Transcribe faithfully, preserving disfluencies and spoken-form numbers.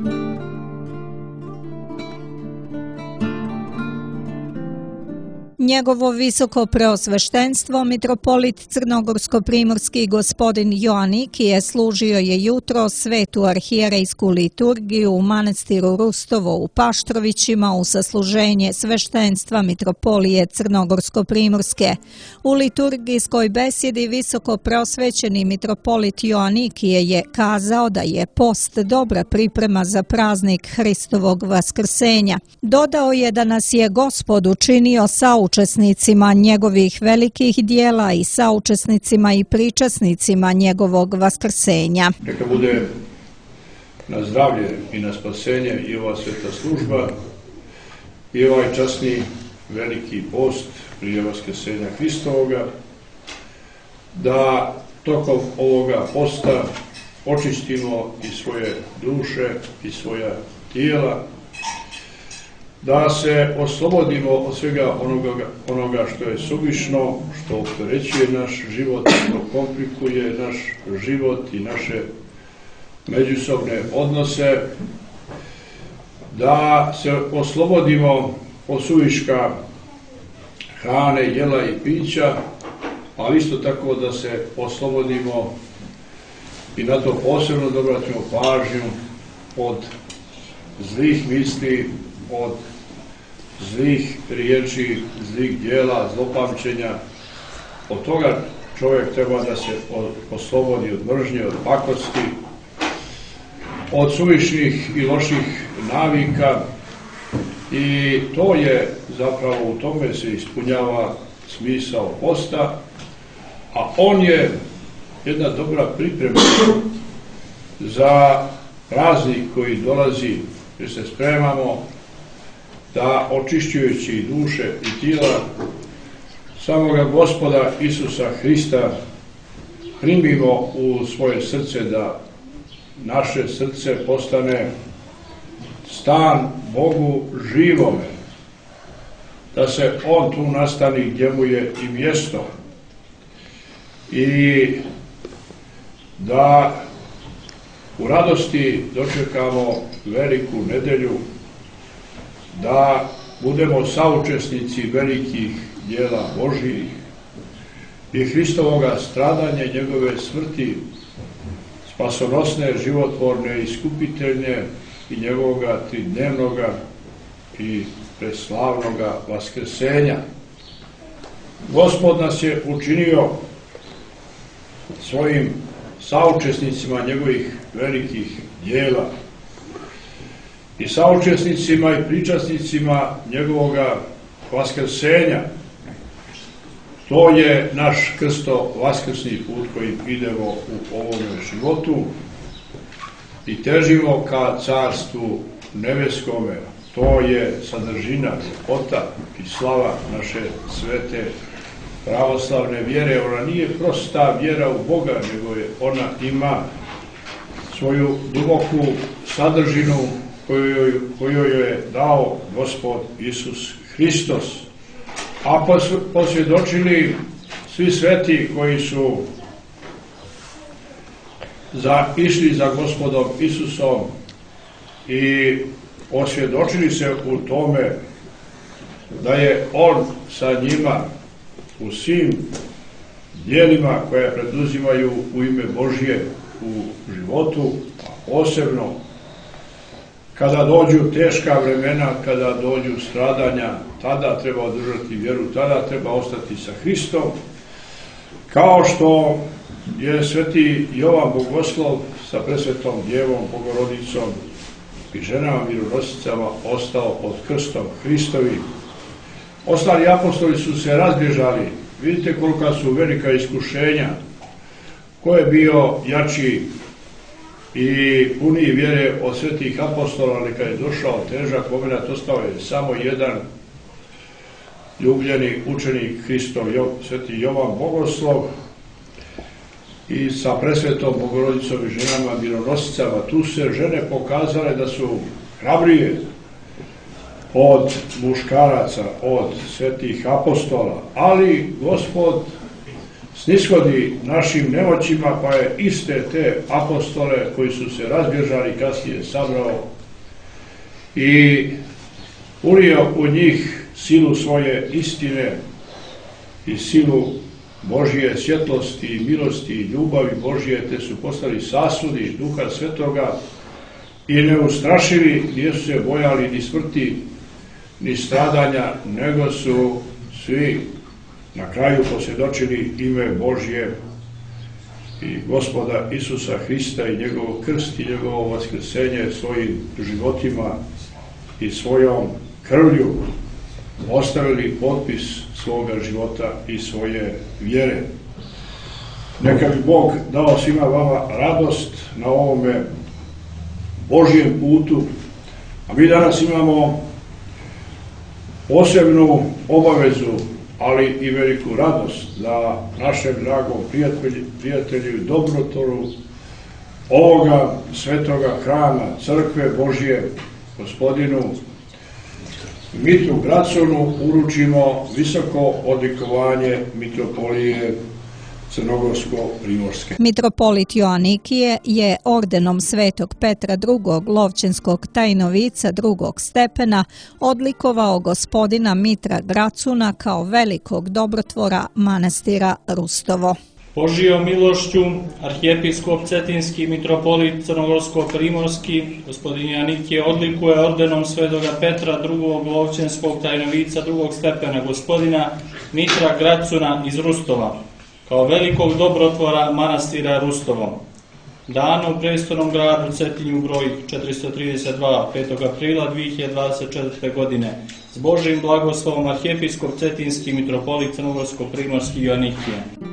Njegovo visoko preosveštenstvo, mitropolit crnogorsko-primorski gospodin Joanikije, služio je jutro svetu arhijerejsku liturgiju u manastiru Rustovo u Paštrovićima u sasluženje sveštenstva mitropolije crnogorsko-primorske. U liturgijskoj besjedi visoko preosvećeni mitropolit Joanikije je kazao da je post dobra priprema za praznik Hristovog vaskrsenja. Dodao je da nas je Gospod učinio saučesnicima učesnicima njegovih velikih dijela i saučesnicima i pričasnicima njegovog vaskrsenja. Neka bude na zdravlje i na spasenje i ova sveta služba i ovaj časni veliki post prije vaskrsenja Hristovoga, da tokom ovoga posta očistimo i svoje duše i svoja tijela, da se oslobodimo od svega onoga, onoga što je suvišno, što opterećuje naš život, što komplikuje naš život i naše međusobne odnose, da se oslobodimo od suviška hrane, jela i pića, ali isto tako da se oslobodimo i na to posebno da obratimo pažnju od zlih misli, od zlih riječi, zlih djela, zlopamćenja. Od toga čovjek treba da se oslobodi od mržnje, od pakosti, od suvišnih i loših navika, i to je zapravo, u tome se ispunjava smisao posta, a on je jedna dobra priprema za praznik koji dolazi, jer se spremamo da očišćujući duše i tijela samoga Gospoda Isusa Hrista primimo u svoje srce, da naše srce postane stan Bogu živome, da se On tu nastani gdje mu je i mjesto, i da u radosti dočekamo veliku nedelju, da budemo saučesnici velikih djela Božjih i Hristovoga stradanja, njegove smrti, spasonosne, životvorne, iskupiteljne, i njegovoga tridnevnoga i preslavnoga vaskrsenja. Gospod nas je učinio svojim saučesnicima njegovih velikih djela i saučesnicima i pričasnicima njegovoga vaskrsenja. To je naš krsto vaskrsni put kojim idemo u ovome životu i težimo ka carstvu nebeskome. To je sadržina, ljepota i slava naše svete pravoslavne vjere. Ona nije prosta vjera u Boga, nego je ona ima svoju duboku sadržinu koju, koju joj je dao Gospod Isus Hristos. A posvjedočili svi sveti koji su za, išli za Gospodom Isusom i osvjedočili se u tome da je On sa njima u svim djelima koje preduzimaju u ime Božje u životu, a posebno kada dođu teška vremena, kada dođu stradanja, tada treba održati vjeru, tada treba ostati sa Hristom, kao što je sveti Jovan Bogoslov sa presvetom Djevom Bogorodicom i ženama mironosicama ostao pod krstom Hristovim. Ostali apostoli su se razbježali. Vidite kolika su velika iskušenja. Ko je bio jači i puniji vjere od svetih apostola, ali kad je došao težak momenat, ostao je samo jedan ljubljeni učenik Hristov, sveti Jovan Bogoslov, i sa presvetom Bogorodicom i ženama mironosicama. Tu se žene pokazale da su hrabrije od muškaraca, od svetih apostola, ali Gospod snishodi našim nemoćima, pa je iste te apostole koji su se razbježali kasnije sabrao i ulio u njih silu svoje istine i silu Božje svjetlosti i milosti i ljubavi Božje, te su postali sasudi Duha Svetoga i neustrašivi, nisu se bojali ni smrti, ni stradanja, nego su svi na kraju posvjedočili ime Božje i Gospoda Isusa Hrista i njegov krst i njegovo vaskrsenje svojim životima i svojom krvlju ostavili potpis svoga života i svoje vjere. Neka bi Bog dao svima vama radost na ovome Božjem putu, a mi danas imamo posebnu obavezu, ali i veliku radost da našem dragom prijatelju, prijatelju i dobrotvoru ovoga svetoga hrama, crkve Božje, gospodinu Mitru Gracunu uručimo visoko odlikovanje mitropolije Crnogorsko-primorske. Mitropolit Joanikije je ordenom Svetog Petra drugog Lovćenskog tajnovica drugog stepena odlikovao gospodina Mitra Gracuna kao velikog dobrotvora manastira Rustovo. Božijom milošću arhijepiskop Cetinski mitropolit Crnogorsko-primorski gospodin Joanikije odlikuje ordenom Svetoga Petra drugog Lovćenskog tajnovica drugog stepena gospodina Mitra Gracuna iz Rustova kao velikog dobrotvora manastira Rustovo. Dano u prestolnom gradu Cetinju broj četiristo trideset dva, petog aprila dvije hiljade dvadeset četvrte. godine s Božjim blagoslovom arhijepiskop Cetinski mitropolit Crnogorsko-primorski Joanikije.